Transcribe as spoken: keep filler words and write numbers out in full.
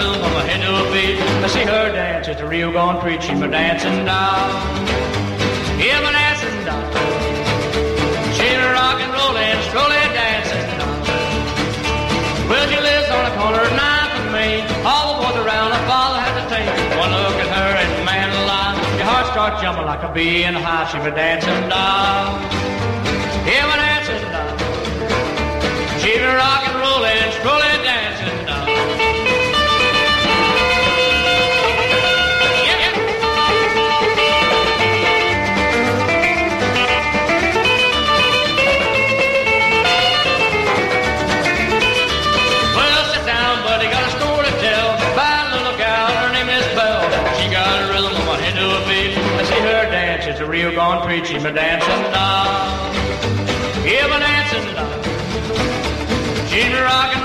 rhythm on my head to a beat. I see her dance, it's a real gone preach. She's my dancing doll. Yeah, my dancing doll. She's a rock and rollin', strolling dancing doll. Well, she lives on the corner of ninth and Main. All the boys around her father has to take one look at her and man alive, your heart starts jumping like a bee in a hive. She's a dancing doll. Yeah, my dancing doll. She's a rock and rollin', strolling dancing doll. It's a real gone preachy, my dancing doll. Yeah, my dancing doll. She's a rockin'